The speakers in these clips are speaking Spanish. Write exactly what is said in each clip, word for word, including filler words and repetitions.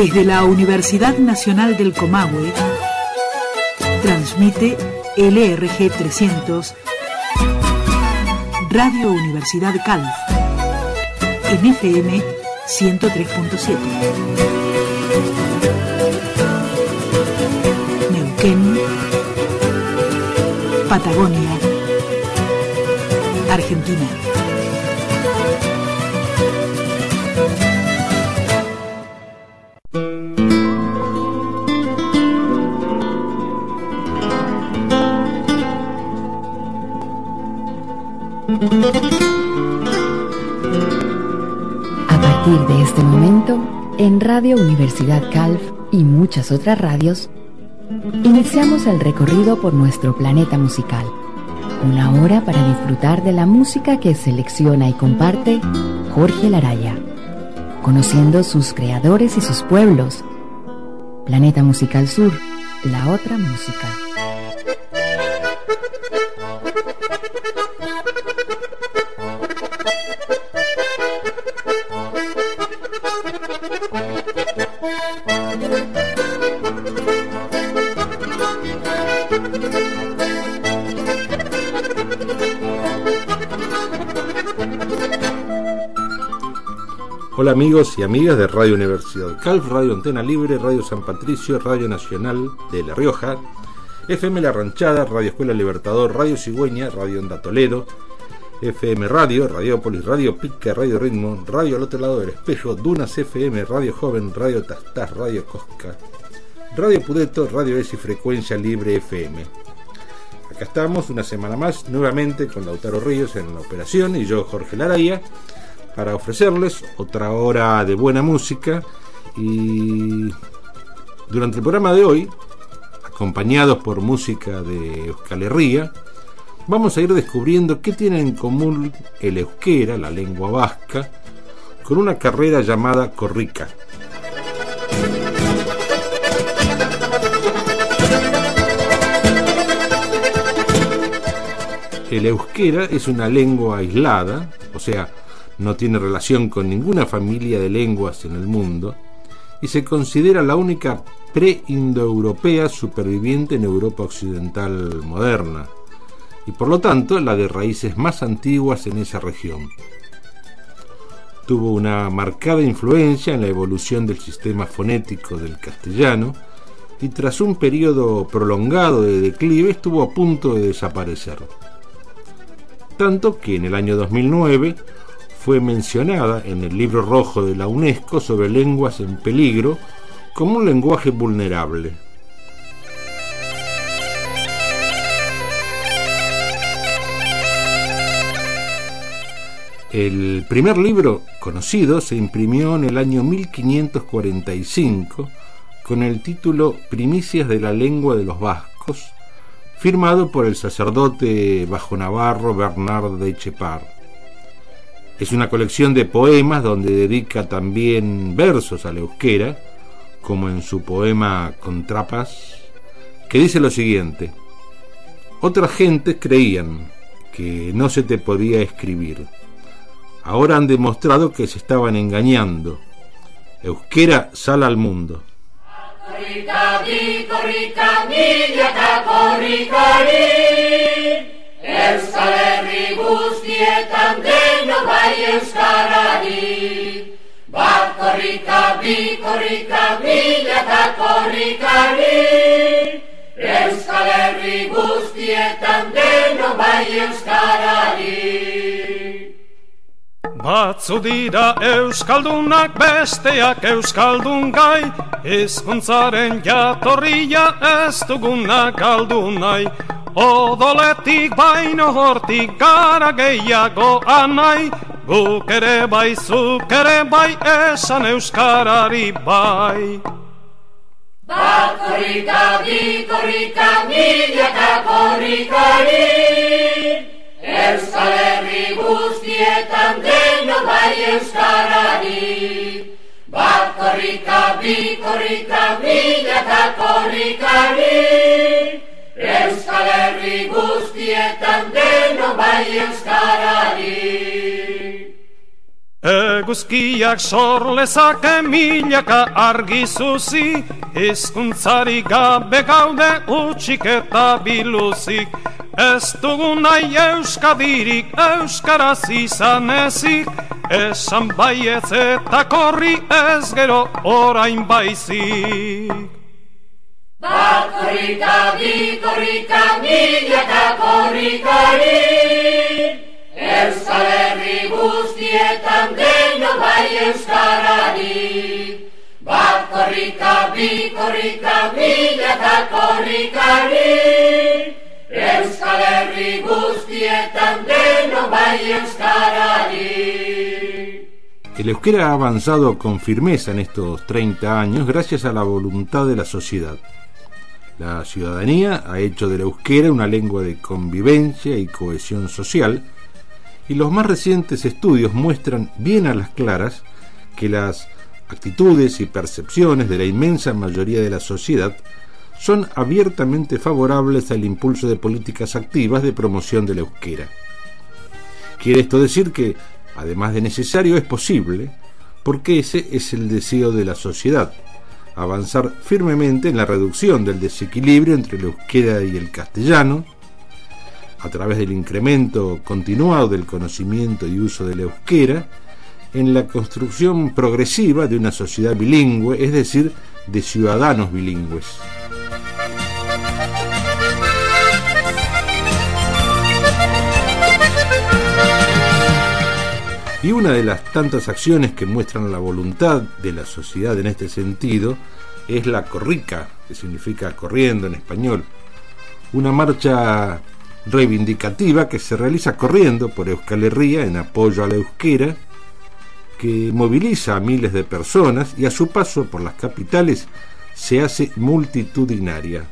Desde la Universidad Nacional del Comahue, transmite L R G trescientos, Radio Universidad Calf, en F M ciento tres punto siete. Neuquén, Patagonia, Argentina. A partir de este momento, en Radio Universidad Calf y muchas otras radios, iniciamos el recorrido por nuestro planeta musical. Una hora para disfrutar de la música que selecciona y comparte Jorge Laraya, conociendo sus creadores y sus pueblos. Planeta Musical Sur, la otra música. Hola amigos y amigas de Radio Universidad Calf, Radio Antena Libre, Radio San Patricio, Radio Nacional de La Rioja, F M La Ranchada, Radio Escuela Libertador, Radio Cigüeña, Radio Onda Toledo, F M Radio, Radiópolis, Radio Pica, Radio Ritmo, Radio al otro lado del espejo, Dunas F M, Radio Joven, Radio Tastás, Radio Cosca, Radio Pudeto, Radio S y Frecuencia Libre F M. Acá estamos una semana más, nuevamente con Lautaro Ríos en la operación y yo, Jorge Laraya, para ofrecerles otra hora de buena música. Y durante el programa de hoy, acompañados por música de Euskal Herria, vamos a ir descubriendo qué tiene en común el euskera, la lengua vasca, con una carrera llamada korrika. El euskera es una lengua aislada, o sea, no tiene relación con ninguna familia de lenguas en el mundo y se considera la única pre-indoeuropea superviviente en Europa occidental moderna y por lo tanto la de raíces más antiguas en esa región. Tuvo una marcada influencia en la evolución del sistema fonético del castellano y tras un periodo prolongado de declive estuvo a punto de desaparecer. Tanto que en el año dos mil nueve fue mencionada en el libro rojo de la UNESCO sobre lenguas en peligro como un lenguaje vulnerable. El primer libro conocido se imprimió en el año mil quinientos cuarenta y cinco con el título Primicias de la lengua de los vascos, firmado por el sacerdote bajonavarro Bernard de Etxepare. Es una colección de poemas donde dedica también versos al euskera, como en su poema Contrapas, que dice lo siguiente: otras gentes creían que no se te podía escribir. Ahora han demostrado que se estaban engañando. Euskera sale al mundo. Korrika bi, korrika milaka korrikari, Euskal Herri guztietan deno bai euskarari. Bat korrika bi, korrika milaka korrikari, Euskal Herri guztietan deno bai euskarari. Batzu dira euskaldunak besteak euskaldun gai, hizkuntzaren jatorria ez duguna galdu nahi. Odoletik baino hortik gara gehiago anai, guk ere bai, zuk ere bai, esan euskarari bai. Bat korrika bi, korrika milaka korrikari, Euskal Herri guztietan deno bai euskarari. Bat korrika bi, korrika milaka korrikari, Euskal Herri guztietan deno bai euskarari. Eguzkiak sorlezake milaka argi zuzi, hizkuntzari gabe gaude utxik eta biluzik. Ez dugu nahi euskadirik euskaraz izan ezik, esan baietz eta korri ez gero orain baizik. Bat korrika, bi korrika, milaka korrikari, Euskal Herri guztietan deno bai euskarari. Bat korrika, bi korrika, milaka korrikari, Euskal Herri guztietan deno bai euskarari. El euskera ha avanzado con firmeza en estos treinta años gracias a la voluntad de la sociedad. La ciudadanía ha hecho del euskera una lengua de convivencia y cohesión social, y los más recientes estudios muestran bien a las claras que las actitudes y percepciones de la inmensa mayoría de la sociedad son abiertamente favorables al impulso de políticas activas de promoción del euskera. Quiere esto decir que, además de necesario, es posible, porque ese es el deseo de la sociedad, avanzar firmemente en la reducción del desequilibrio entre el euskera y el castellano, a través del incremento continuado del conocimiento y uso del euskera, en la construcción progresiva de una sociedad bilingüe, es decir, de ciudadanos bilingües. Y una de las tantas acciones que muestran la voluntad de la sociedad en este sentido es la corrica, que significa corriendo en español, una marcha reivindicativa que se realiza corriendo por Euskal Herria en apoyo al euskera, que moviliza a miles de personas y a su paso por las capitales se hace multitudinaria.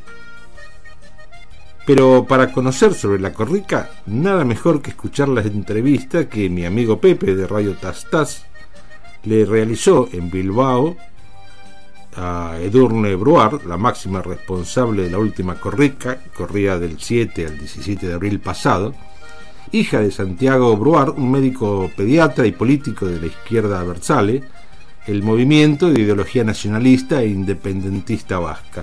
Pero para conocer sobre la corrica, nada mejor que escuchar la entrevista que mi amigo Pepe de Radio Taz le realizó en Bilbao a Edurne Bruar, la máxima responsable de la última corrica, corría del siete al diecisiete de abril pasado, hija de Santiago Bruar, un médico pediatra y político de la izquierda abertzale, el movimiento de ideología nacionalista e independentista vasca.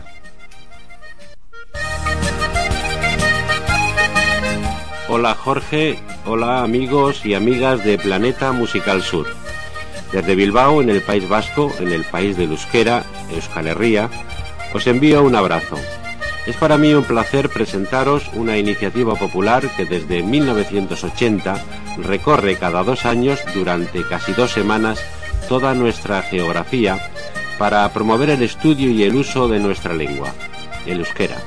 Hola Jorge, hola amigos y amigas de Planeta Musical Sur. Desde Bilbao, en el País Vasco, en el país del euskera, Euskal Herria, os envío un abrazo. Es para mí un placer presentaros una iniciativa popular que desde mil novecientos ochenta recorre cada dos años durante casi dos semanas toda nuestra geografía para promover el estudio y el uso de nuestra lengua, el euskera.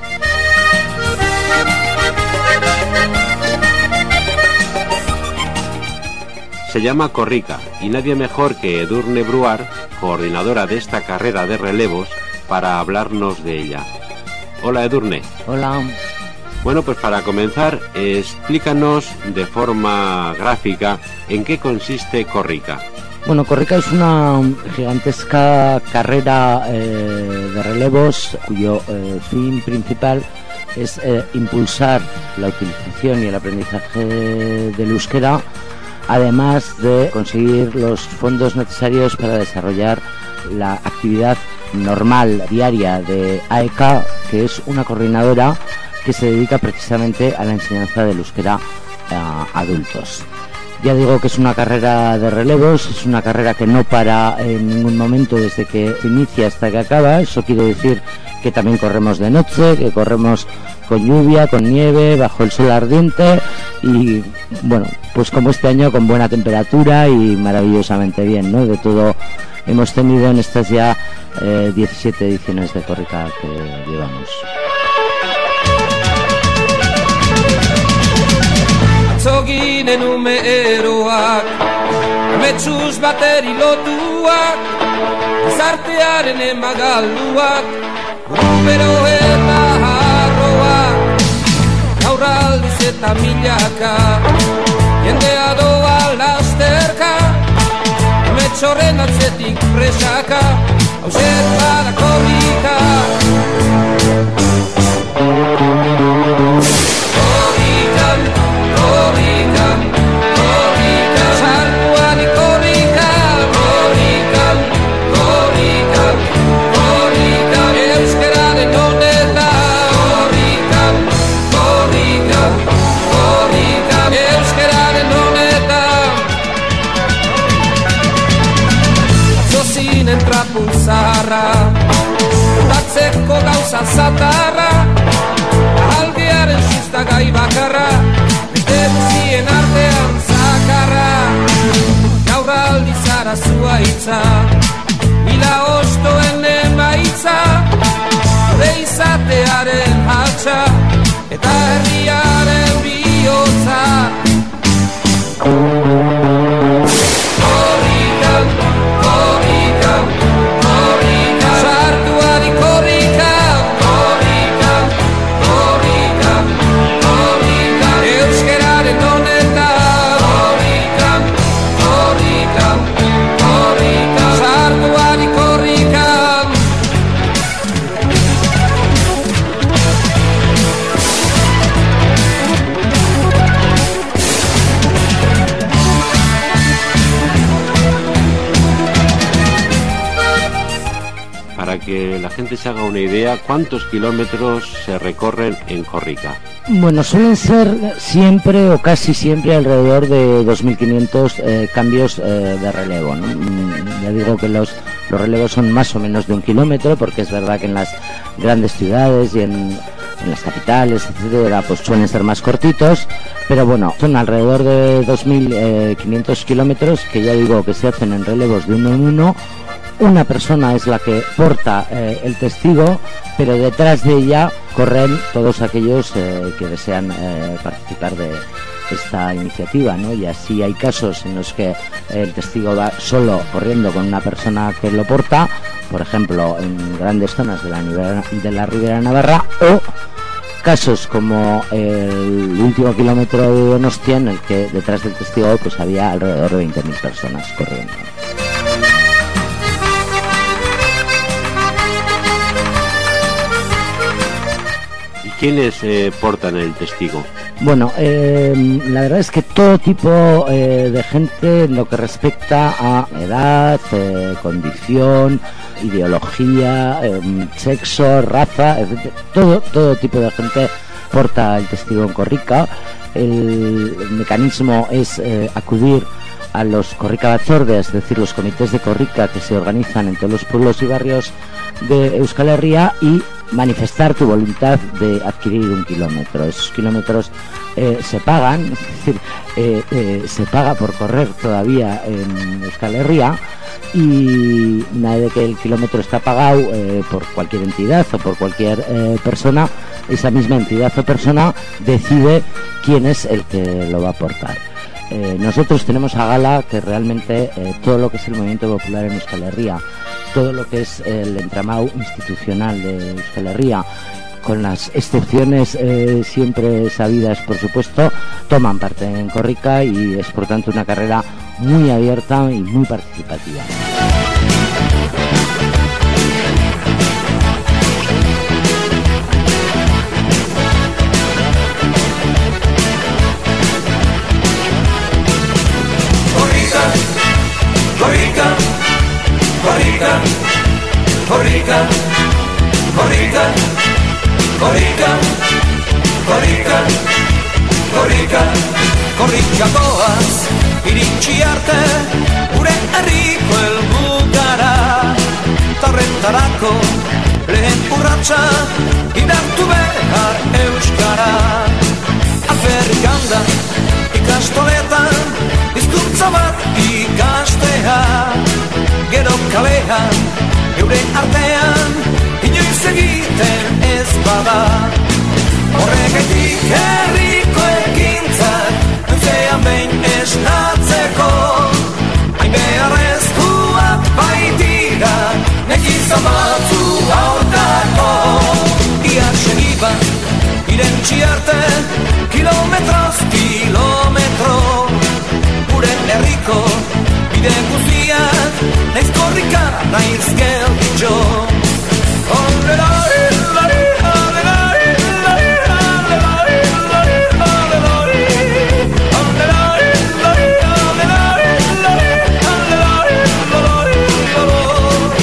Se llama Corrica y nadie mejor que Edurne Bruar, coordinadora de esta carrera de relevos, para hablarnos de ella. Hola Edurne. Hola. Bueno, pues para comenzar, explícanos de forma gráfica en qué consiste Corrica. Bueno, Corrica es una gigantesca carrera eh, de relevos cuyo eh, fin principal es eh, impulsar la utilización y el aprendizaje del euskera, además de conseguir los fondos necesarios para desarrollar la actividad normal, diaria de A E K, que es una coordinadora que se dedica precisamente a la enseñanza del euskera a adultos. Ya digo que es una carrera de relevos, es una carrera que no para en ningún momento desde que se inicia hasta que acaba. Eso quiere decir que también corremos de noche, que corremos con lluvia, con nieve, bajo el sol ardiente y, bueno, pues como este año con buena temperatura y maravillosamente bien, ¿no? De todo hemos tenido en estas ya eh, diecisiete ediciones de Corrica que llevamos. Zoginen ume eroak, ametsuz bateri lotuak, gizartearen emagalduak, buru eta harroak, gaur aldiz eta milaka, jendea doa lasterka, ametsorren atzetik presaka, hauzet bada Corrica. Corrican, Corrican, Corrican, saltuan y Corrican, da zuaitza, mila ostoen emaitza, gure izatearen hatxa, eta herriaren bihotza. Korrikan, korrikan, korrikan, sartuari korrikan, korrikan, korrikan, korrikan, euskeraren honetan, korrikan, korrikan, korrikan, sartuari korrikan. Para que la gente se haga una idea, ¿cuántos kilómetros se recorren en Korrika? Bueno, suelen ser siempre o casi siempre alrededor de dos mil quinientos eh, cambios eh, de relevo, ¿no? Ya digo que los, los relevos son más o menos de un kilómetro, porque es verdad que en las grandes ciudades y en, en las capitales, etcétera, pues suelen ser más cortitos, pero bueno, son alrededor de dos mil quinientos kilómetros que ya digo que se hacen en relevos de uno en uno. Una persona es la que porta eh, el testigo, pero detrás de ella corren todos aquellos eh, que desean eh, participar de esta iniciativa, ¿no? Y así hay casos en los que el testigo va solo corriendo con una persona que lo porta, por ejemplo, en grandes zonas de la, de la Ribera Navarra, o casos como el último kilómetro de Donostia, en el que detrás del testigo pues había alrededor de veinte mil personas corriendo. ¿Quiénes eh, portan el testigo? Bueno, eh, la verdad es que todo tipo eh, de gente en lo que respecta a edad, eh, condición, ideología, eh, sexo, raza, etcétera. Todo, todo tipo de gente porta el testigo en Korrika. El, el mecanismo es eh, acudir a los Korrika Batzorde, es decir, los comités de Korrika que se organizan en todos los pueblos y barrios de Euskal Herria, y manifestar tu voluntad de adquirir un kilómetro. Esos kilómetros eh, se pagan, es decir, eh, eh, se paga por correr todavía en Euskal Herria, y una vez que el kilómetro está pagado eh, por cualquier entidad o por cualquier eh, persona, esa misma entidad o persona decide quién es el que lo va a aportar. Eh, nosotros tenemos a gala que realmente eh, todo lo que es el movimiento popular en Euskal Herria, todo lo que es el entramado institucional de Euskal Herria, con las excepciones eh, siempre sabidas, por supuesto, toman parte en Korrika, y es por tanto una carrera muy abierta y muy participativa. Korrika, Korrika, Korrika, Korrika, Korrika, Korrika, Korrika, Korrika goaz, iritsi arte, gure herriko helmugara, torrentarako lehen urratsa, indartu behar euskara. Alferrikan da, ikastoletan, hizkuntza bat ikastea, gero kalean, eure artean, inoiz egiten ez bada. Horregaitik herriko ekintzak, noizean behin esnatzeko, hain beharrezkoak baitira, nekizan batzu hautako. Ia segiba, irentsi arte, kilometroz kilometro, gure herriko bide guziak, naiz Korrika, naiz gelditxo. Olelari, lari, olelari, lari, olelari, lari, olelari, olelari, lari, olelari, lari, olelari, olelari, olelari.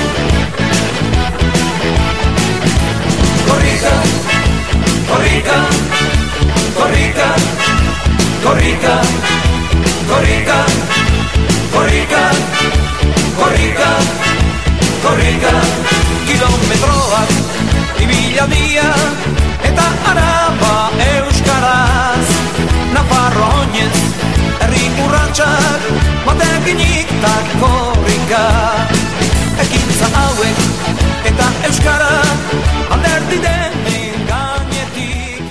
Korrika, Korrika, dia dia eta araba euskaraz Nafarro oinez herri urratsak batekinik ta korrika ekintza hauek eta euskara alderdi denen gainetik.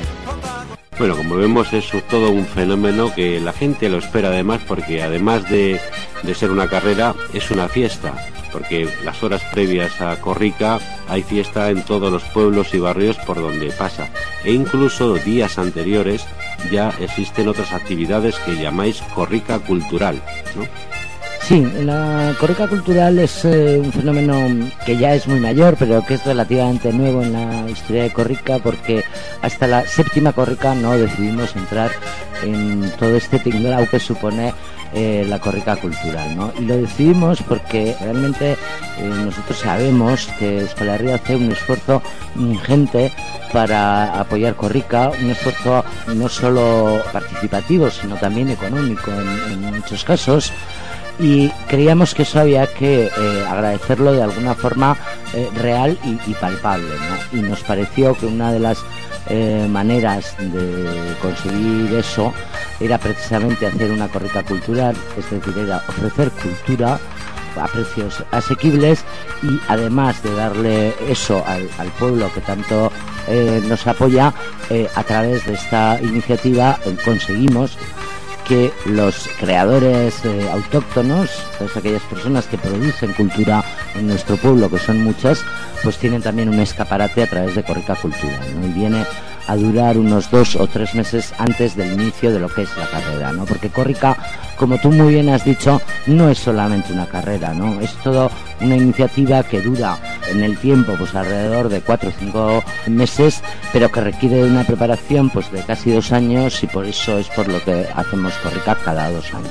Bueno, como vemos es todo un fenómeno que la gente lo espera además porque además de, de ser una carrera es una fiesta, porque las horas previas a Korrika hay fiesta en todos los pueblos y barrios por donde pasa e incluso días anteriores ya existen otras actividades que llamáis Korrika cultural, ¿no? Sí, la Korrika cultural es eh, un fenómeno que ya es muy mayor, pero que es relativamente nuevo en la historia de Korrika, porque hasta la séptima Korrika no decidimos entrar en todo este tinglao que supone eh, la Korrika cultural, ¿no? Y lo decidimos porque realmente eh, nosotros sabemos que Euskal Herria hace un esfuerzo ingente para apoyar Korrika, un esfuerzo no solo participativo, sino también económico en, en muchos casos. Y creíamos que eso había que eh, agradecerlo de alguna forma eh, real y, y palpable, ¿no? Y nos pareció que una de las eh, maneras de conseguir eso era precisamente hacer una Korrika cultural, es decir, era ofrecer cultura a precios asequibles y además de darle eso al, al pueblo que tanto eh, nos apoya, eh, a través de esta iniciativa eh, conseguimos que los creadores eh, autóctonos, todas aquellas personas que producen cultura en nuestro pueblo, que son muchas, pues tienen también un escaparate a través de Korrika Cultura, ¿no? Y viene a durar unos dos o tres meses antes del inicio de lo que es la carrera, ¿no? Porque Korrika, como tú muy bien has dicho, no es solamente una carrera, ¿no? Es toda una iniciativa que dura en el tiempo pues alrededor de cuatro o cinco meses, pero que requiere de una preparación pues de casi dos años, y por eso es por lo que hacemos Korrika cada dos años.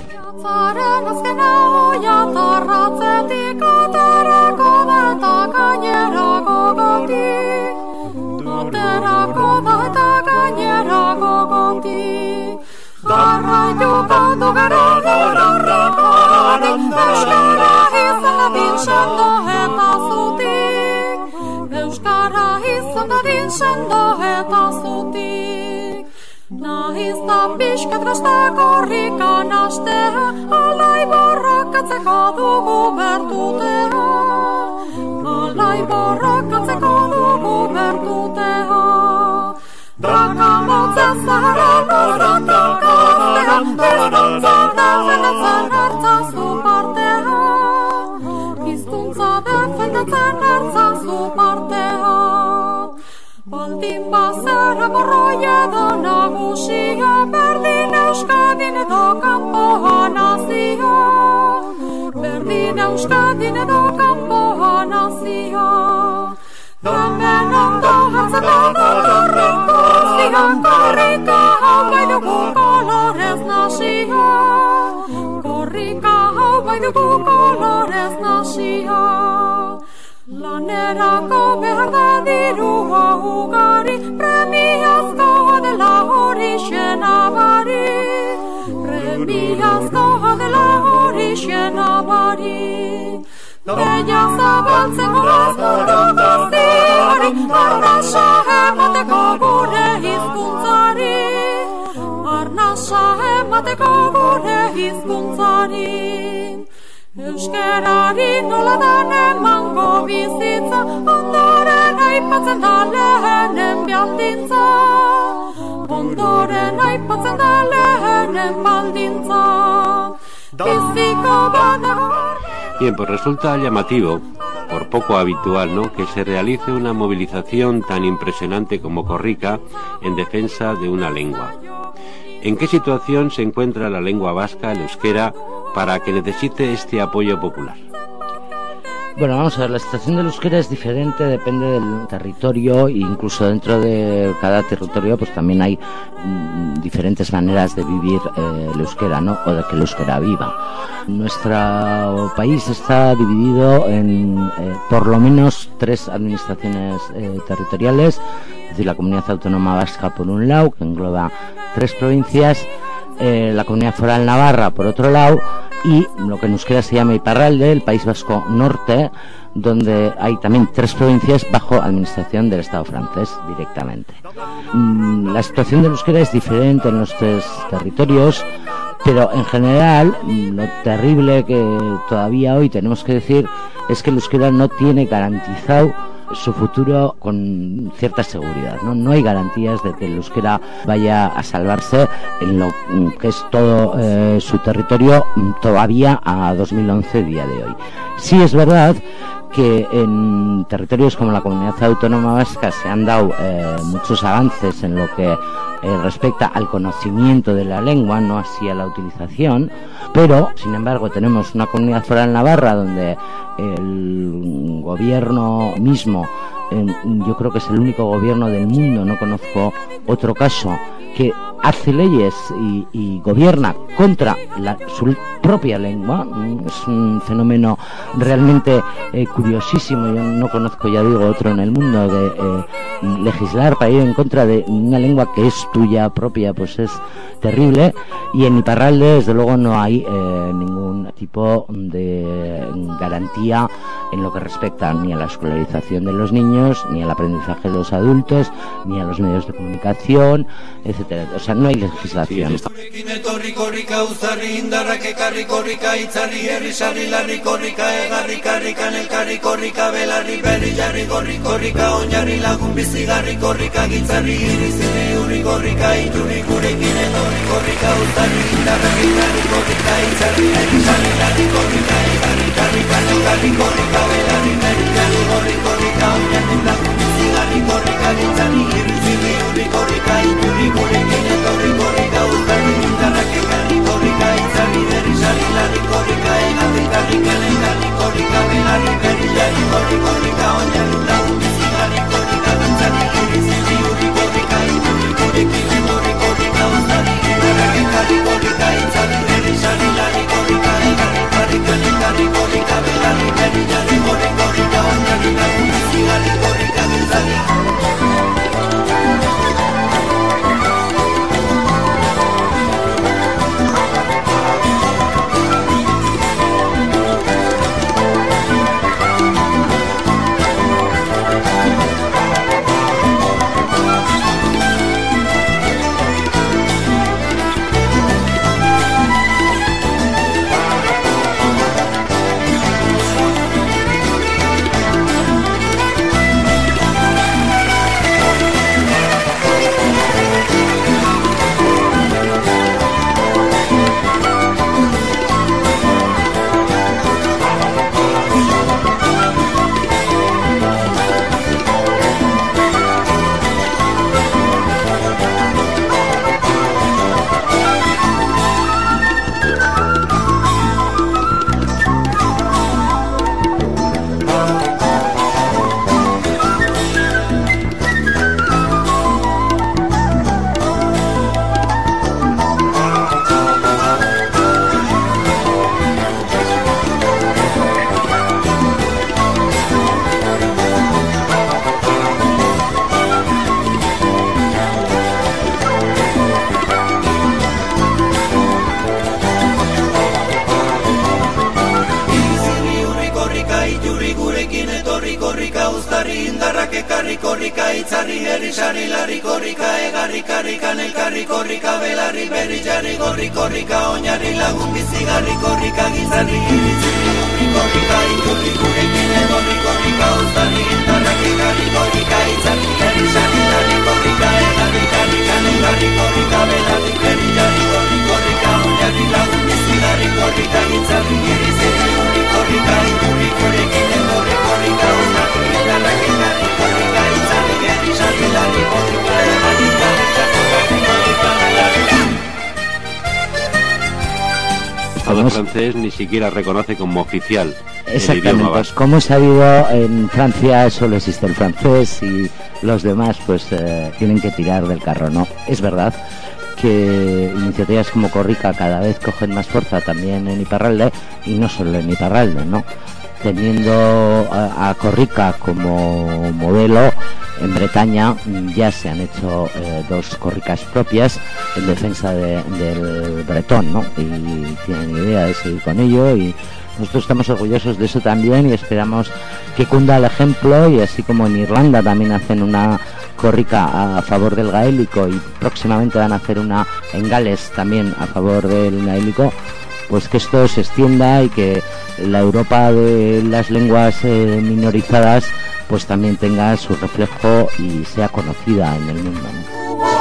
Euskara izan dadin sendo eta zutik Nahizta pixkat gazta Korrikan astea Alai borrokatzeko dugu bertutea Alai borrokatzeko dugu bertutea Draka motzen zahara luzatako aztea Hizkuntza defendatzen hartzazu partea Hizkuntza defendatzen hartzazu partea Baldin bazara borroi edo nagusia Berdin Euskadin edo kanpoan azia Berdin Euskadin edo kanpoan azia Hemen ondo hartzeko dolorreko zian Korrika hau bai dugu kolorez nasia Korrika hau bai dugu kolorez nasia Lanerako behar da dirua ugari Premiazko dela hori xenabari Premiazko dela hori xenabari Deia zabaltzen goaz buru guztiari Arnasa emateko gure hizkuntzari Arnasa emateko gure hizkuntzari Euskerari nola dan emango bizitza Ondoren aipatzen da lehenen baldintza Ondoren aipatzen da lehenen baldintza Biziko badago. Bien, pues resulta llamativo, por poco habitual, ¿no?, que se realice una movilización tan impresionante como Korrika en defensa de una lengua. ¿En qué situación se encuentra la lengua vasca, el euskera, para que necesite este apoyo popular? Bueno, vamos a ver, la situación del euskera es diferente, depende del territorio, e incluso dentro de cada territorio pues también hay mm, diferentes maneras de vivir eh, el euskera, ¿no?, o de que el euskera viva. Nuestro país está dividido en eh, por lo menos tres administraciones eh, territoriales, es decir, la Comunidad Autónoma Vasca por un lado, que engloba tres provincias, eh, la Comunidad Foral Navarra por otro lado, y lo que en euskera se llama Iparralde, el País Vasco Norte, donde hay también tres provincias bajo administración del Estado francés directamente. Mm, la situación del euskera es diferente en los tres territorios, pero en general lo terrible que todavía hoy tenemos que decir es que el euskera no tiene garantizado su futuro con cierta seguridad, ¿no? No hay garantías de que el euskera vaya a salvarse en lo que es todo eh, su territorio todavía a dos mil once, día de hoy. Sí es verdad que en territorios como la Comunidad Autónoma Vasca se han dado eh, muchos avances en lo que eh, respecta al conocimiento de la lengua, no así a la utilización, pero sin embargo tenemos una comunidad foral Navarra donde el gobierno mismo, eh, yo creo que es el único gobierno del mundo, no conozco otro caso, que hace leyes y, y gobierna contra la, su propia lengua. Es un fenómeno realmente eh, curiosísimo. Yo no conozco, ya digo, otro en el mundo de eh, legislar para ir en contra de una lengua que es tuya propia, pues es terrible. Y en Iparralde desde luego no hay eh, ningún tipo de garantía en lo que respecta ni a la escolarización de los niños, ni al aprendizaje de los adultos, ni a los medios de comunicación, etcétera. O sea, no hay legislación. El francés ni siquiera reconoce como oficial el idioma vasco. Como he sabido, en Francia solo existe el francés y los demás pues eh, tienen que tirar del carro, ¿no? Es verdad que iniciativas como Corrica cada vez cogen más fuerza también en Iparralde, y no solo en Iparralde, ¿no? Teniendo a, a Corrica como modelo, en Bretaña ya se han hecho eh, dos corricas propias en defensa de, del bretón, ¿no? Y tienen idea de seguir con ello, y nosotros estamos orgullosos de eso también y esperamos que cunda el ejemplo, y así como en Irlanda también hacen una corrica a favor del gaélico y próximamente van a hacer una en Gales también a favor del gaélico, pues que esto se extienda y que la Europa de las lenguas eh, minorizadas pues también tenga su reflejo y sea conocida en el mundo, ¿no?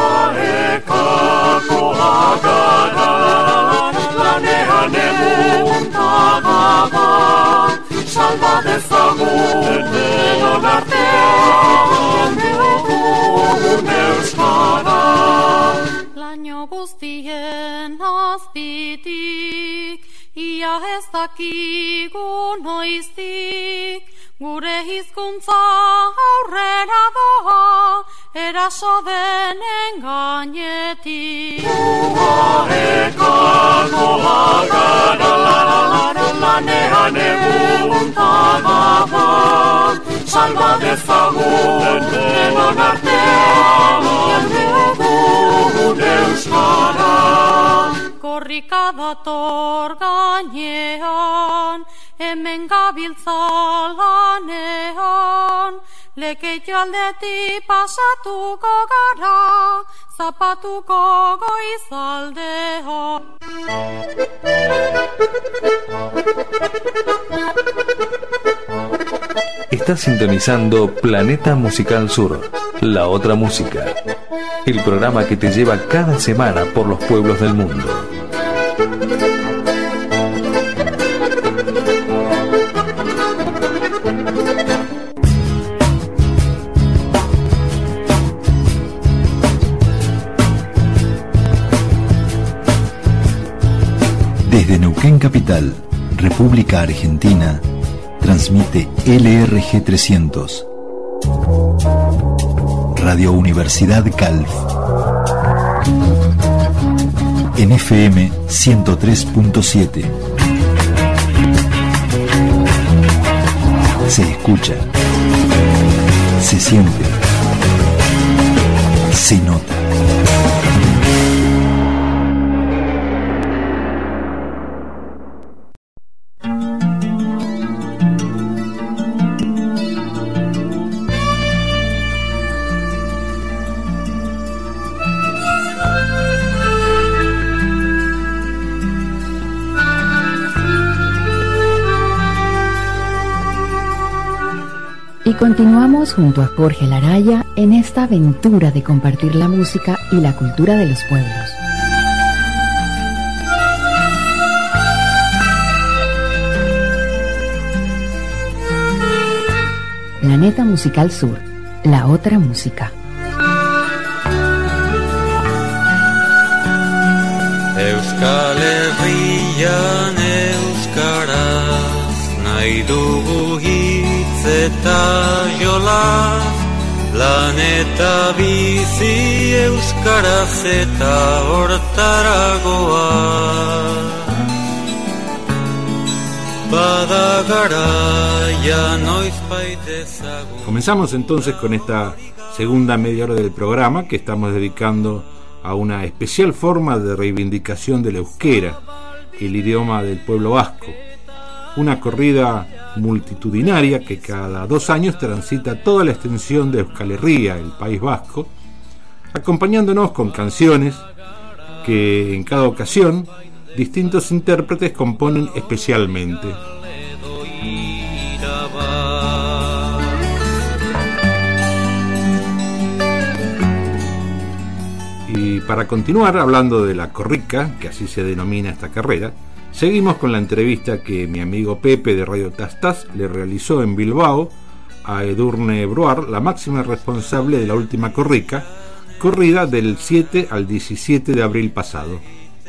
Salva dezagun denon artean dugun euskara. Laino guztien azpitik, ia ez dakigu noiztik, gure hizkuntza aurrera doa, eraso denen gainetik. Ugarekako agara lanean egun tagaba, salba dezagun denon artean dugun euskara. Korrika dator gainean, hemen gabiltza lanean, Lekeitio aldetik pasatuko gara, zapatuko goizaldean. Estás sintonizando Planeta Musical Sur, la otra música, el programa que te lleva cada semana por los pueblos del mundo. Desde Neuquén Capital, República Argentina, transmite L R G trescientos, Radio Universidad Calf, en F M ciento tres punto siete. Se escucha, se siente, se nota. Y continuamos junto a Jorge Laraya en esta aventura de compartir la música y la cultura de los pueblos. Planeta Musical Sur, la otra música. Euskal Herrian euskaraz nahi dugu eta jola, planeta bizi euskaraz eta hortaragoa. Bada garaia noizbait ezagun. Comenzamos entonces con esta segunda media hora del programa que estamos dedicando a una especial forma de reivindicación del euskera, el idioma del pueblo vasco. Una corrida multitudinaria que cada dos años transita toda la extensión de Euskal Herria, el País Vasco, acompañándonos con canciones que en cada ocasión distintos intérpretes componen especialmente. Y para continuar hablando de la corrica, que así se denomina esta carrera, seguimos con la entrevista que mi amigo Pepe de Radio Tastas le realizó en Bilbao a Edurne Bruar, la máxima responsable de la última corrica, corrida del siete al diecisiete de abril pasado.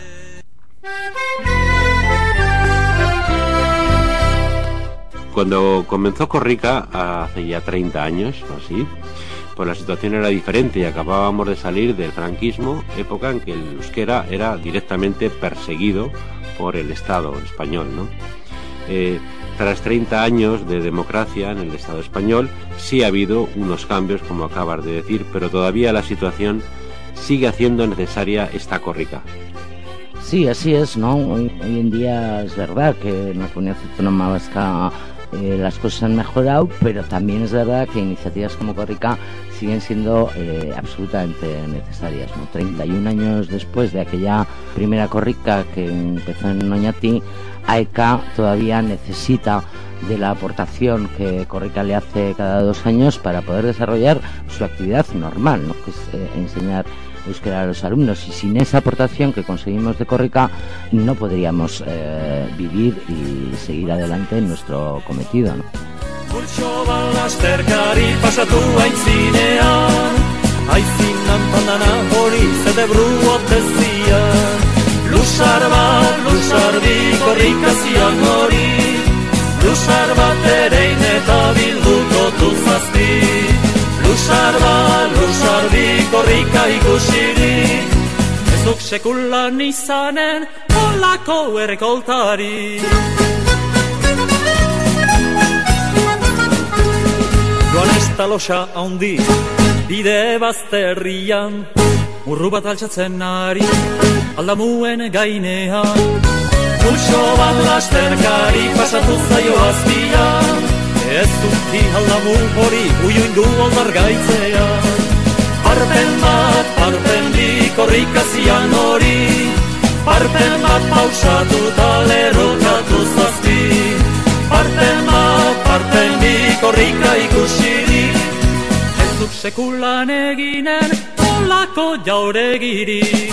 Cuando comenzó Corrica hace ya treinta años o así, pues la situación era diferente y acabábamos de salir del franquismo, época en que el euskera era directamente perseguido por el Estado español, ¿no? Eh, tras treinta años de democracia en el Estado español, sí ha habido unos cambios, como acabas de decir, pero todavía la situación sigue haciendo necesaria esta corrica. Sí, así es, ¿no? Hoy, hoy en día es verdad que en la comunidad autónoma vasca eh, las cosas han mejorado, pero también es verdad que iniciativas como Korrika siguen siendo eh, absolutamente necesarias, ¿no? treinta y un años después de aquella primera Korrika que empezó en Oñati, AECA todavía necesita de la aportación que Korrika le hace cada dos años para poder desarrollar su actividad normal, ¿no? Que es eh, enseñar euskera a los alumnos, y sin esa aportación que conseguimos de Korrika no podríamos eh, vivir y seguir adelante en nuestro cometido, ¿no? Pultxo balasterkari pasatu aintzinean, aizinan pandana hori zedebru otezian. Lusar bat, lusar bi korrikazian hori, lusar bat erein eta bilduko tuzazpi. Lusar bat, lusar bi korrika ikusirik, ez duk sekulan izanen olako errekoltari. Joan ez talosa handi, bide bazterrian, urru bat altxatzen ari, aldamuen gainean. Pultxo bat lasterkari pasatu zaio azpian, ez duki aldamu hori uiuindu oldar gaitzean. Parpen bat, parpen bi korrikazian hori, parpen bat pausatu talerokatu zazpi. Parpen bat, parpen bi korrika ikusirik, ez duk sekulan eginen olako jauregirik.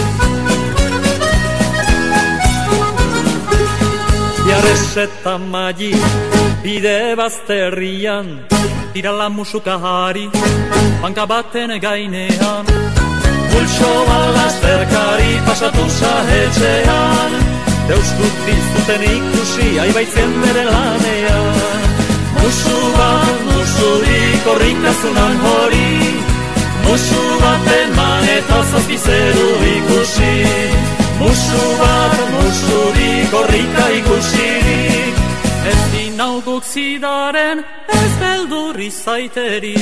Biarrez eta magi, bide bazterrian, tirala musukahari, banka baten gainean. Pultxo balazterkari pasatu zahetxean, deuskut biztuten ikusi aibaitzen bere lanean. Musu bat, musuri korrikazunan hori, musu bat eman eta zazpizeru ikusi. Musu bat, musuri korrika ikusirik, ez dinauguk zidaren ez beldur izaiteri.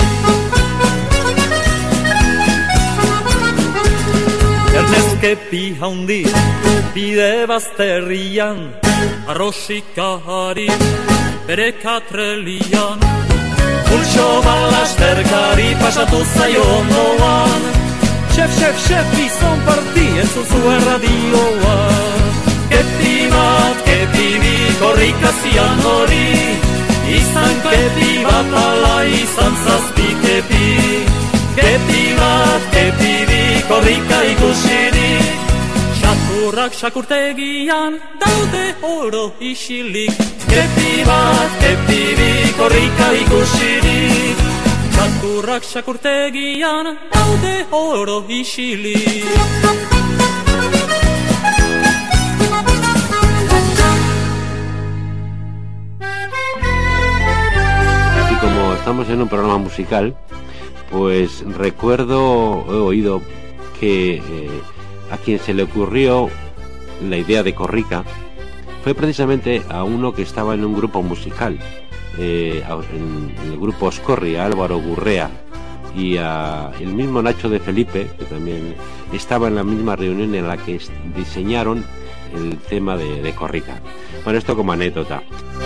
Ernezkepi haundi, bide bazterrian, arrosikahari, bere katrelian. Pultxo balasterkari pasatu zaio ondoan, Xef, xef, xef, bizon parti, entzuzu erradioa. Kepi bat, kepi bi korrikazian hori, izan kepi bat ala izan zazpi kepi. Kepi bat, kepi bi korrika ikusirik, xakurrak xakurtegian daude oro isilik. Kepi bat, kepi bi korrika ikusirik, xakurrak xakurtegian daude oro isilik. Así como estamos en un programa musical, pues recuerdo, he oído que eh, a quien se le ocurrió la idea de Korrika fue precisamente a uno que estaba en un grupo musical. Eh, en el grupo Oscorri, a Álvaro Gurrea, y a el mismo Nacho de Felipe, que también estaba en la misma reunión en la que diseñaron el tema de, de Korrika. Bueno, esto como anécdota.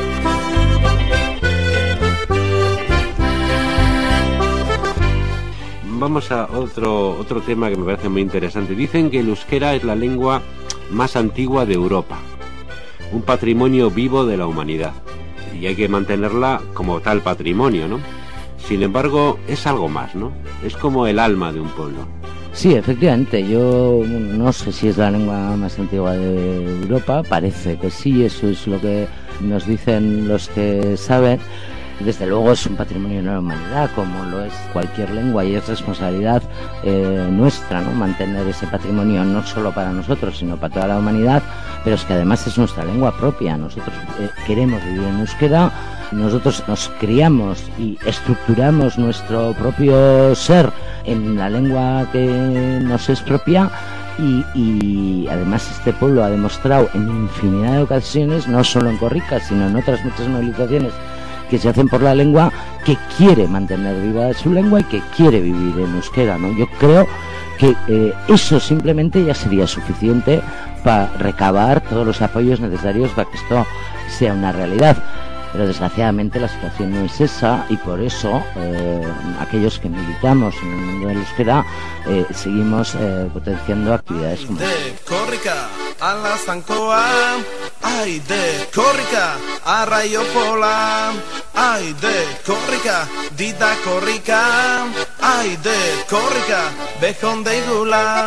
Vamos a otro, otro tema que me parece muy interesante. Dicen que el euskera es la lengua más antigua de Europa, un patrimonio vivo de la humanidad, y hay que mantenerla como tal patrimonio, ¿no? Sin embargo, es algo más, ¿no? Es como el alma de un pueblo. Sí, efectivamente, yo no sé si es la lengua más antigua de Europa, parece que sí, eso es lo que nos dicen los que saben. Desde luego es un patrimonio de la humanidad, como lo es cualquier lengua, y es responsabilidad eh, nuestra, ¿no? Mantener ese patrimonio no solo para nosotros, sino para toda la humanidad, pero es que además es nuestra lengua propia. Nosotros eh, queremos vivir en euskera, nosotros nos criamos y estructuramos nuestro propio ser en la lengua que nos es propia. Y, y además este pueblo ha demostrado en infinidad de ocasiones, no solo en Korrika, sino en otras muchas movilizaciones que se hacen por la lengua, que quiere mantener viva su lengua y que quiere vivir en euskera, ¿no? Yo creo que eh, eso simplemente ya sería suficiente para recabar todos los apoyos necesarios para que esto sea una realidad. Pero desgraciadamente la situación no es esa y por eso eh, aquellos que militamos en el mundo del euskera eh, seguimos eh, potenciando actividades como de korrika ala zankoa, ai de korrika arraio pola, ai de korrika dida korrika, ai de korrika bejon deigula.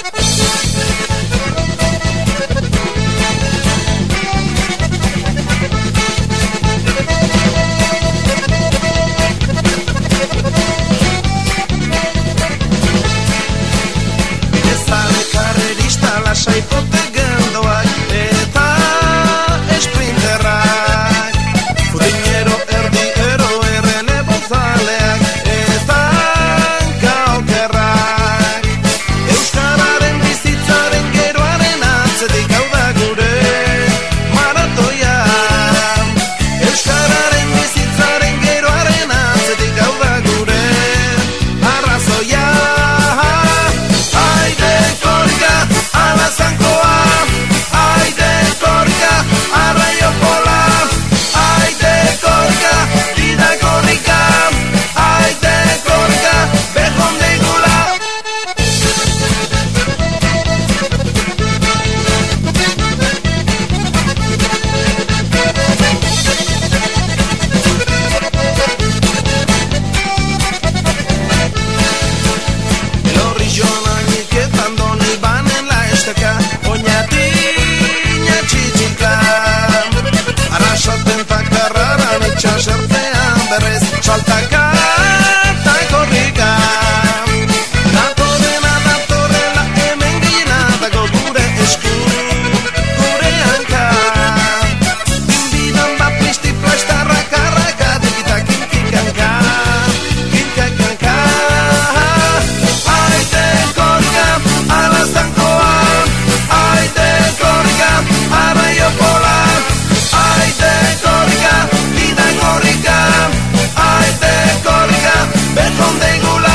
Lasai potegandoak eta esprinterrak, fudinero erdi ero errelebo zaleak eta kaukerrak. Euskararen bizitzaren geroaren atzetik hau da gure maratoia. Euskararen bizitzaren geroaren atzetik hau da gure arrazoia. Aide korrika ala zankoa, aide korrika arraio pola, aide korrika dida korrika, aide korrika bejon deigula. El horrilloa niketan doni banen la esteka, oñatiña txitxika, arrasaten takarraran itxasertean berrez, saltaka eta korrika. Datorrena datorrela hemen gehienatako gure esku, gure hanka. Inbidan bat pizti plastarrak arraka, dikita kinkikanka, kinkakanka. Aide korrika ala zankoa, aide korrika arraio pola, aide korrika dida korrika, aide korrika bejon deigula.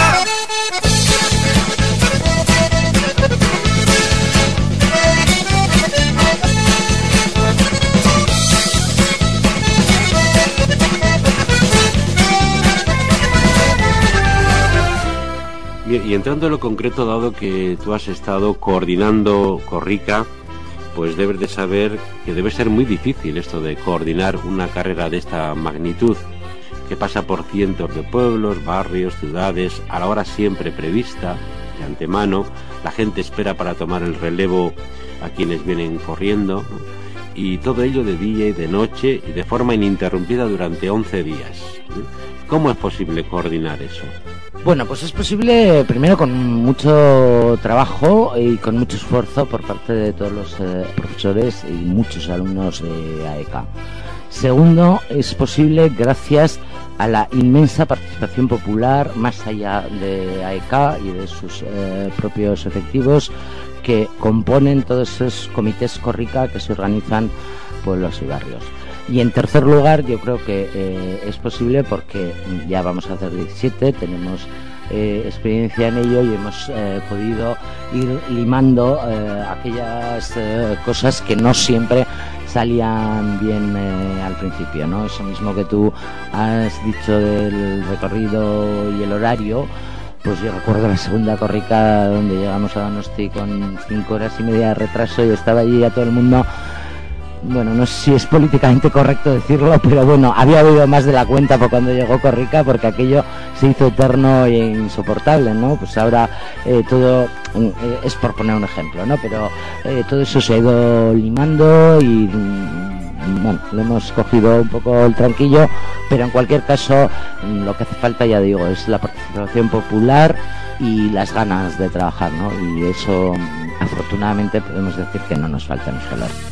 Bien, y entrando en lo concreto, dado que tú has estado coordinando Korrika, pues debes de saber que debe ser muy difícil esto de coordinar una carrera de esta magnitud, que pasa por cientos de pueblos, barrios, ciudades, a la hora siempre prevista, de antemano. La gente espera para tomar el relevo a quienes vienen corriendo, ¿no? Y todo ello de día y de noche y de forma ininterrumpida durante once días, ¿eh? ¿Cómo es posible coordinar eso? Bueno, pues es posible primero con mucho trabajo y con mucho esfuerzo por parte de todos los eh, profesores y muchos alumnos de A E K. Segundo, es posible gracias a la inmensa participación popular más allá de A E K y de sus eh, propios efectivos que componen todos esos comités Korrika que se organizan pueblos y barrios. Y en tercer lugar, yo creo que eh, es posible porque ya vamos a hacer diecisiete, tenemos eh, experiencia en ello y hemos eh, podido ir limando eh, aquellas eh, cosas que no siempre salían bien eh, al principio, ¿no? Eso mismo que tú has dicho del recorrido y el horario, pues yo recuerdo la segunda Korrika donde llegamos a Donosti con cinco horas y media de retraso y estaba allí ya todo el mundo. Bueno, no sé si es políticamente correcto decirlo, pero bueno, había oído más de la cuenta por cuando llegó Korrika porque aquello se hizo eterno e insoportable, ¿no? Pues ahora eh, todo, eh, es por poner un ejemplo, ¿no? Pero eh, todo eso se ha ido limando y, bueno, le hemos cogido un poco el tranquillo, pero en cualquier caso lo que hace falta, ya digo, es la participación popular y las ganas de trabajar, ¿no? Y eso, afortunadamente, podemos decir que no nos falta en Euskal Herria.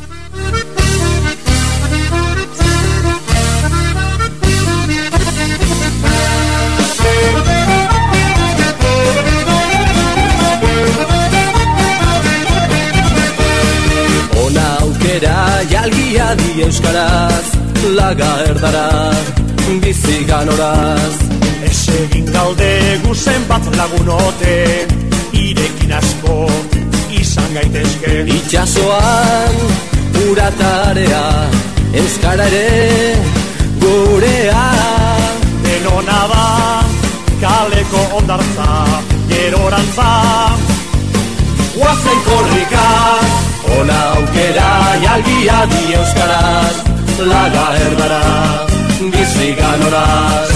Aukera jalgia di euskaraz, laga erdara, bizi ganoraz. Ez egin galde guzen bat lagunote, irekin asko, izan gaitezke. Itxasoan uratarea, euskara ere gurea. Denona da kaleko ondartza, gerorantza. Guazen korrika, ona aukera jalgia di euskaraz, laga erdara, bizi ganoraz.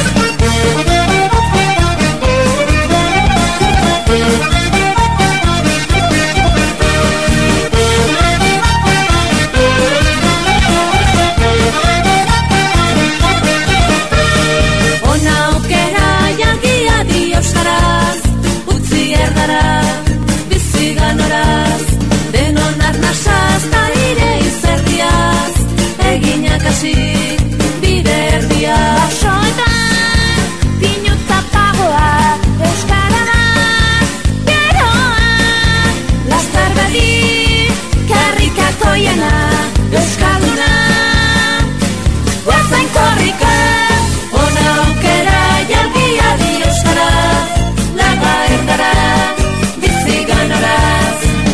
Ona aukera jalgia di euskaraz, utzi erdara, bizi ganoraz. Denon arnasaz ta ire izerdiaz, eginak hasi bide erdiaz. Soetan, pinuta pagoa, euskara da, geroa. Lastar badi, karrikako jena, euskalduna. Guazen korrika, ona aukera jalgia di euskaraz, laga erdara, bizi ganoraz.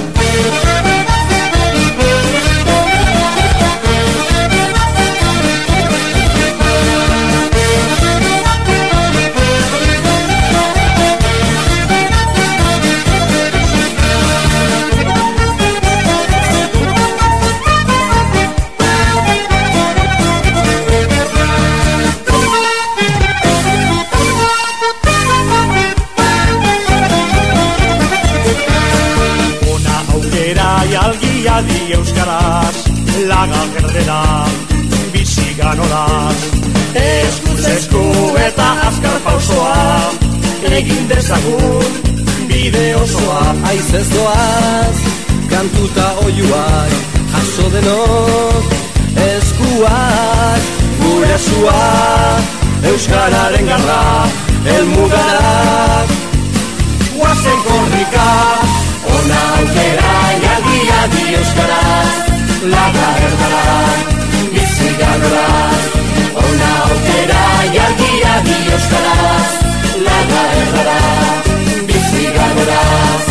Jalgia di euskaraz, laga gerdera, bizi ganoraz. Eskuz esku eta azkar pausoa, egin dezagun bide osoa. Aizez doaz, kantuta oiuak, jaso denok, eskuak, gure zua, euskararen garra, elmugarak. Guazen korrika, ona aukera jalgia di euskaraz, laga erdara, bizi ganoraz. Ona aukera jalgia di euskaraz, laga erdara, bizi ganoraz.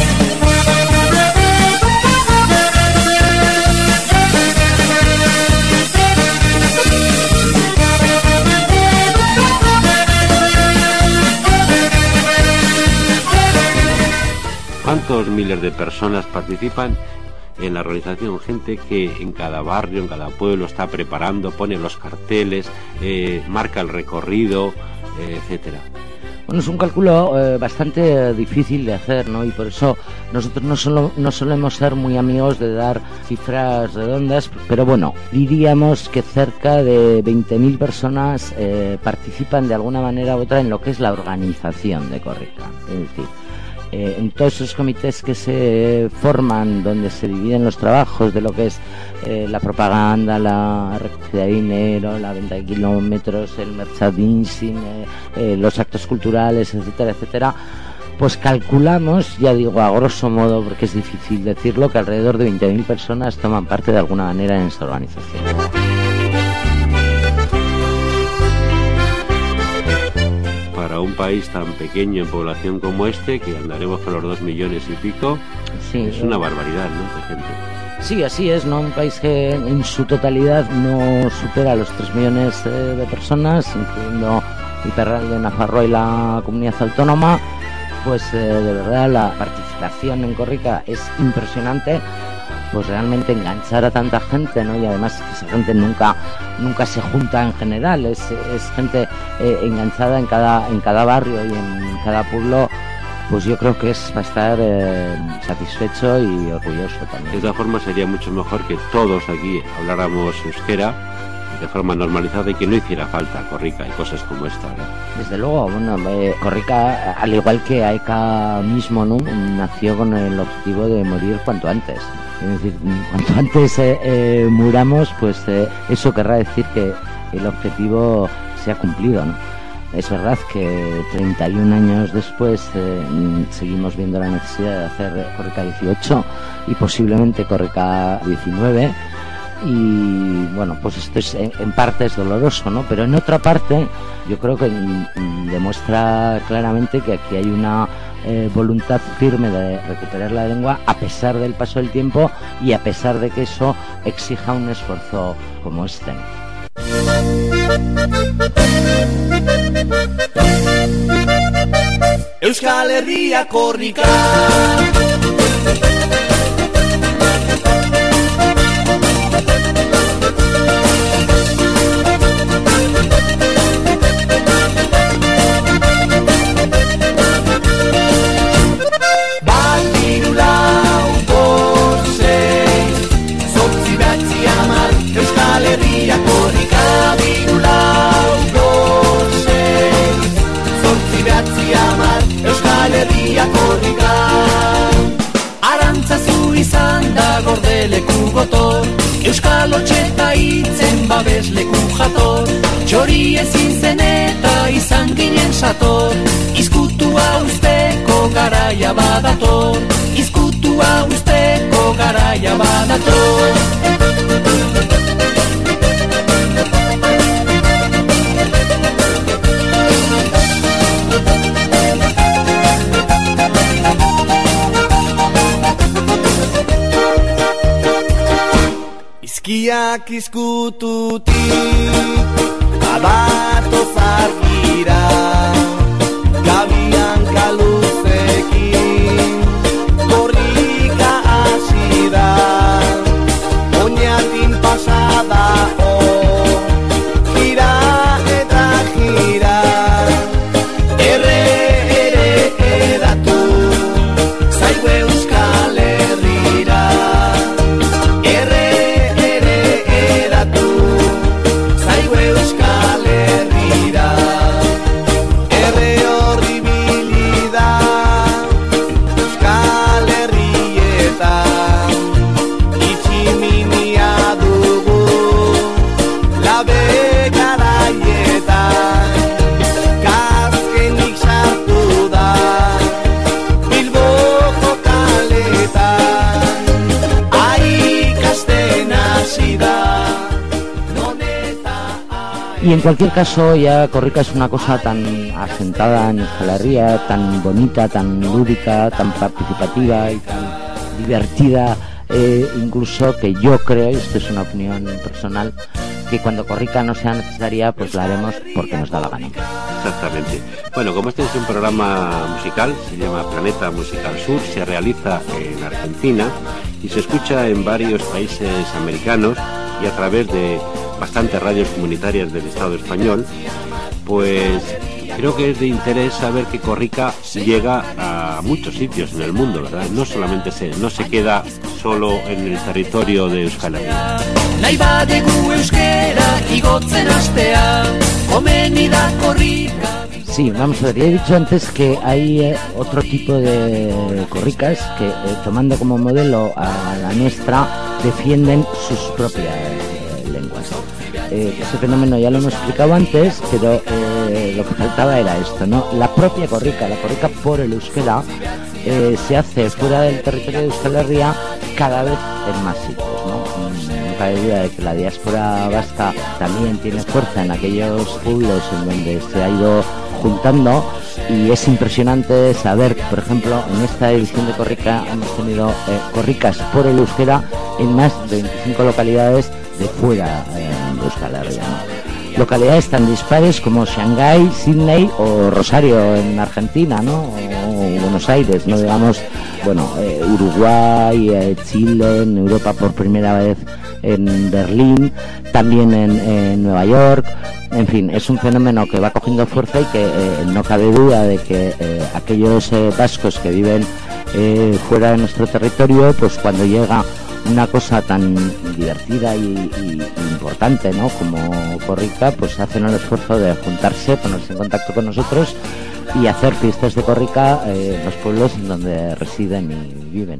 ¿Cuántos miles de personas participan en la organización? Gente que en cada barrio, en cada pueblo está preparando, pone los carteles, eh, marca el recorrido, eh, etcétera. Bueno, es un cálculo eh, bastante difícil de hacer, ¿no? Y por eso nosotros no, solo, no solemos ser muy amigos de dar cifras redondas, pero bueno, diríamos que cerca de veinte mil personas eh, participan de alguna manera u otra en lo que es la organización de Korrika. Es decir, Eh, en todos esos comités que se forman, donde se dividen los trabajos de lo que es eh, la propaganda, la recogida de dinero, la venta de kilómetros, el merchandising, eh, eh, los actos culturales, etcétera, etcétera, pues calculamos, ya digo a grosso modo, porque es difícil decirlo, que alrededor de veinte mil personas toman parte de alguna manera en esta organización. Para un país tan pequeño en población como este, que andaremos por los dos millones y pico, sí, es una barbaridad, ¿no?, de gente. Sí, así es, ¿no? Un país que en su totalidad no supera los tres millones eh, de personas, incluyendo Iparralde, Nafarroa y la comunidad autónoma. Pues eh, de verdad la participación en Korrika es impresionante. Pues realmente enganchar a tanta gente, ¿no? Y además esa gente nunca nunca se junta en general, es, es gente eh, enganchada en cada en cada barrio y en cada pueblo. Pues yo creo que es para estar eh, satisfecho y orgulloso también. De todas formas sería mucho mejor que todos aquí habláramos euskera de forma normalizada y que no hiciera falta Korrika y cosas como esta, ¿no? Desde luego, bueno, eh, Korrika, al igual que AECA mismo, ¿no?, nació con el objetivo de morir cuanto antes. Es decir, cuanto antes eh, eh, muramos, pues eh, eso querrá decir que el objetivo se ha cumplido, ¿no? Es verdad que treinta y un años después eh, seguimos viendo la necesidad de hacer Korrika dieciocho y posiblemente Korrika diecinueve. Y bueno, pues esto es, en, en parte es doloroso, ¿no? Pero en otra parte yo creo que mm, demuestra claramente que aquí hay una eh, voluntad firme de recuperar la lengua a pesar del paso del tiempo y a pesar de que eso exija un esfuerzo como este. Euskal Herria korrika. Leku gotor, Euskal Otxeta hitzen babesleku jator, txori ezin zen eta izan ginen sator, izkutua usteko garaia badator, izkutua usteko garaia badator. Izkiak izkututik abatoz argira, gabian kaluzekin korrika hasi da, oñatin pasada o gira eta gira, erre ere edatu zaigu Euskal Herrira, erre Y en cualquier caso, ya Korrika es una cosa tan asentada en Euskal Herria, tan bonita, tan lúdica, tan participativa y tan divertida, eh, incluso que yo creo, y esto es una opinión personal, que cuando Korrika no sea necesaria, pues la haremos porque nos da la gana. Exactamente. Bueno, como este es un programa musical, se llama Planeta Musical Sur, se realiza en Argentina y se escucha en varios países americanos y a través de bastantes radios comunitarias del Estado español, pues creo que es de interés saber que Korrika llega a muchos sitios en el mundo, ¿verdad? No solamente se, no se queda solo en el territorio de Euskal Herria. Sí, vamos a ver, ya he dicho antes que hay eh, otro tipo de Korrikas que, eh, tomando como modelo a la nuestra, defienden sus propias eh, lenguas. Eh, ese fenómeno ya lo hemos explicado antes, pero eh, lo que faltaba era esto, ¿no? La propia Korrika, la Korrika por el euskera, eh, se hace fuera del territorio de Euskal Herria cada vez en más sitios, ¿no? No cabe duda de que la diáspora vasca también tiene fuerza en aquellos pueblos en donde se ha ido juntando, y es impresionante saber que, por ejemplo, en esta edición de Korrika hemos tenido eh, Korrikas por el euskera en más de veinticinco localidades de fuera eh, de Euskal Herria, ¿no? Localidades tan dispares como Shanghái, Sydney o Rosario en Argentina, ¿no? O Buenos Aires, no digamos, bueno, eh, Uruguay, eh, Chile, en Europa por primera vez en Berlín, también en, en Nueva York. En fin, es un fenómeno que va cogiendo fuerza y que eh, no cabe duda de que eh, aquellos eh, vascos que viven eh, fuera de nuestro territorio, pues cuando llega una cosa tan divertida y, y, y importante, ¿no?, como Korrika, pues hacen el esfuerzo de juntarse, ponerse en contacto con nosotros y hacer fiestas de Korrika eh, en los pueblos en donde residen y viven.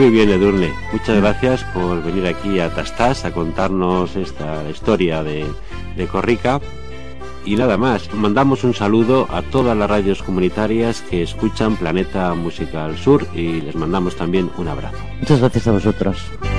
muy bien, Edurne. Muchas gracias por venir aquí a Tastás a contarnos esta historia de, de Corrica. Y nada más, mandamos un saludo a todas las radios comunitarias que escuchan Planeta Musical Sur y les mandamos también un abrazo. Muchas gracias a vosotros.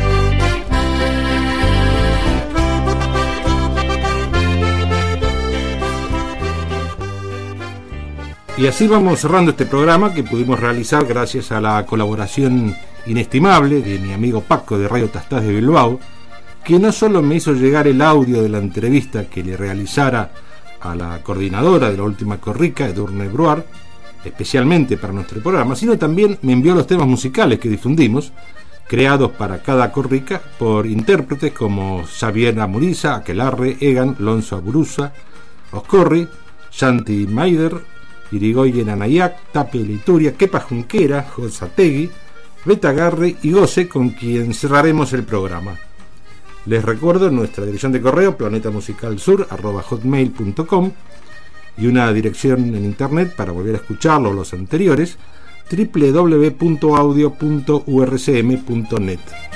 Y así vamos cerrando este programa que pudimos realizar gracias a la colaboración inestimable de mi amigo Paco de Radio Tastás de Bilbao, que no solo me hizo llegar el audio de la entrevista que le realizara a la coordinadora de la última Corrica, Edurne Bruar, especialmente para nuestro programa, sino también me envió los temas musicales que difundimos, creados para cada Corrica por intérpretes como Xavier Amuriza, Aquelarre, Egan, Lonzo Aburuza, Oscorri, Santi Maider, Irigoyen Anayac, Tape Lituria, Kepa Junquera, Josategui, Betagarre y Goce, con quien cerraremos el programa. Les recuerdo nuestra dirección de correo planetamusicalsur arroba hotmail punto com y una dirección en internet para volver a escucharlo los anteriores, doble u doble u doble u punto audio punto u r c m punto net.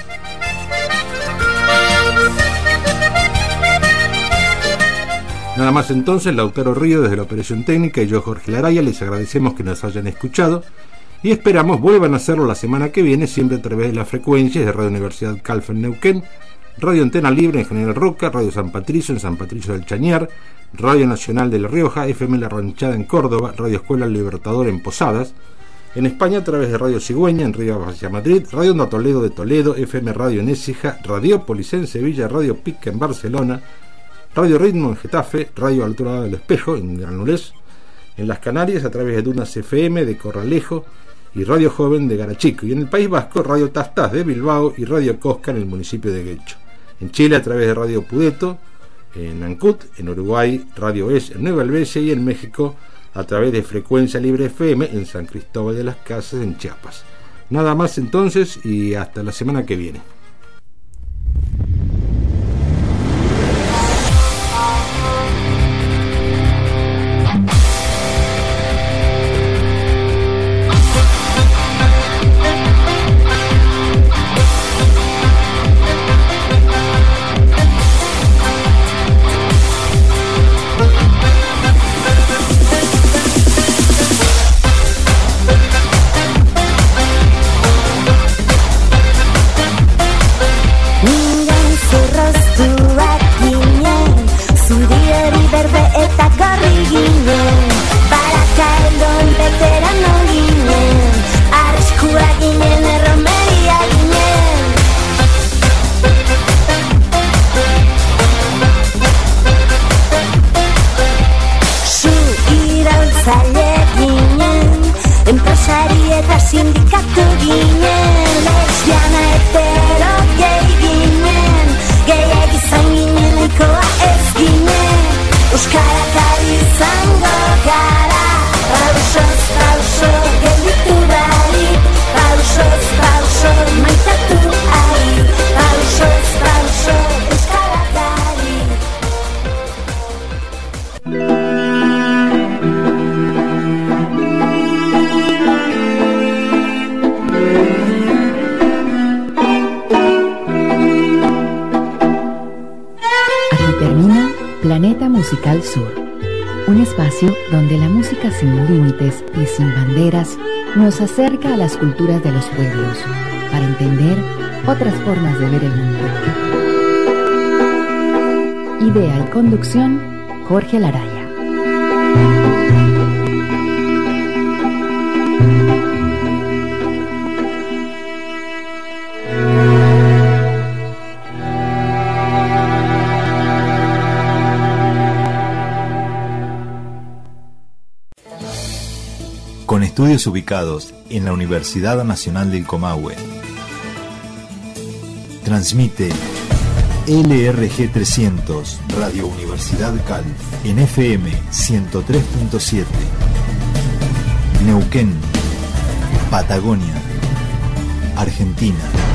Nada más entonces, Lautaro Río desde la Operación Técnica y yo, Jorge Laraya, les agradecemos que nos hayan escuchado y esperamos vuelvan a hacerlo la semana que viene, siempre a través de las frecuencias de Radio Universidad Calf en Neuquén, Radio Antena Libre en General Roca, Radio San Patricio en San Patricio del Chañar, Radio Nacional de La Rioja, F M La Ranchada en Córdoba, Radio Escuela Libertador en Posadas, en España a través de Radio Cigüeña en Río hacia Madrid, Radio Onda Toledo de Toledo, F M Radio en Écija, Radiópolis en Sevilla, Radio Pica en Barcelona, Radio Ritmo en Getafe, Radio Altura del Espejo en Granulés, en las Canarias a través de Dunas F M de Corralejo y Radio Joven de Garachico, y en el País Vasco Radio Tastás de Bilbao y Radio Cosca en el municipio de Guecho. En Chile a través de Radio Pudeto, en Ancut, en Uruguay Radio Es en Nueva Helvecia y en México a través de Frecuencia Libre F M en San Cristóbal de las Casas en Chiapas. Nada más entonces y hasta la semana que viene. Sindikatu ginen, lesbiana hetero gay ginen, gehiak izan ginen nahikoa ez ginen, euskarak ari izango gara, pausoz pauso gelditu barik, pausoz pauso maitatu ari, pausoz pauso euskarak ari. Planeta Musical Sur, un espacio donde la música sin límites y sin banderas nos acerca a las culturas de los pueblos para entender otras formas de ver el mundo. Idea y conducción, Jorge Laraya. Con estudios ubicados en la Universidad Nacional del Comahue. Transmite L R G trescientos, Radio Universidad Calf, en F M ciento tres punto siete. Neuquén, Patagonia, Argentina.